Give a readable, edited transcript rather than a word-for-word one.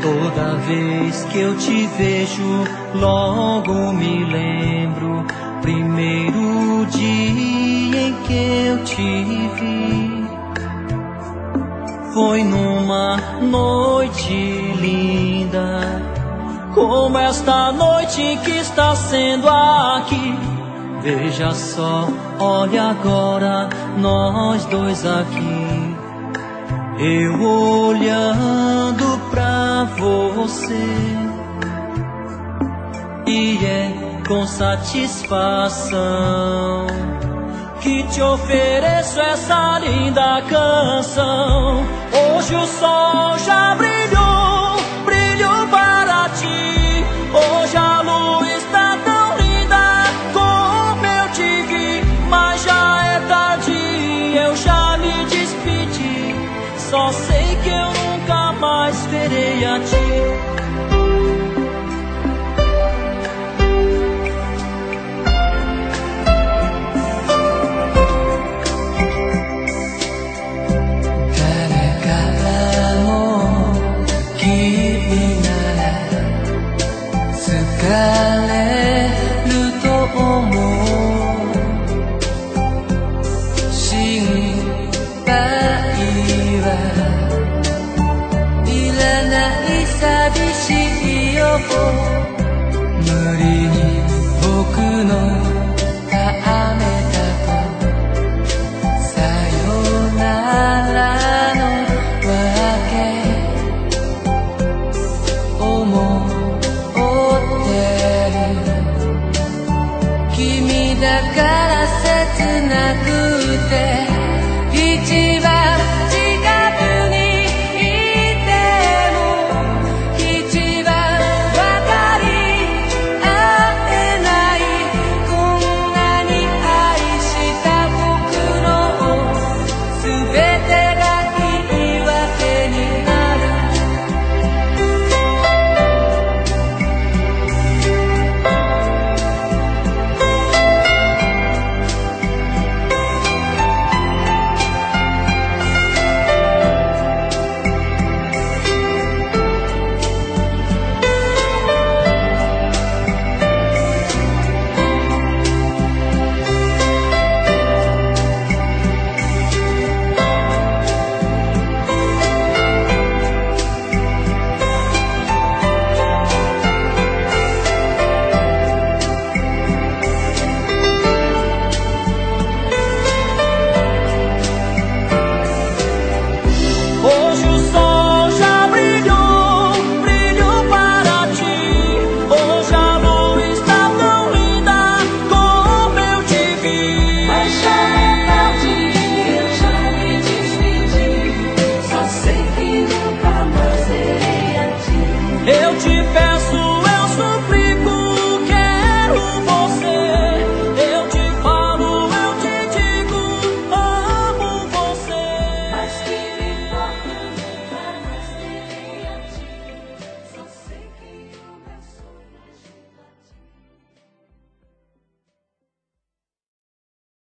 Toda vez que eu te vejo, logo me lembro. Primeiro dia em que eu te vi, foi numa noite linda, como esta noite que está sendo aqui. Veja só, olha agora, nós dois aqui, eu olhando pra você, e é com satisfação que te ofereço essa linda canção. Hoje o sol já brilhou, brilhou para ti. Hoje a lua está tão linda como eu te vi, mas já é tarde, eu já me despedi. Só sei que eu nunca mais verei a ti.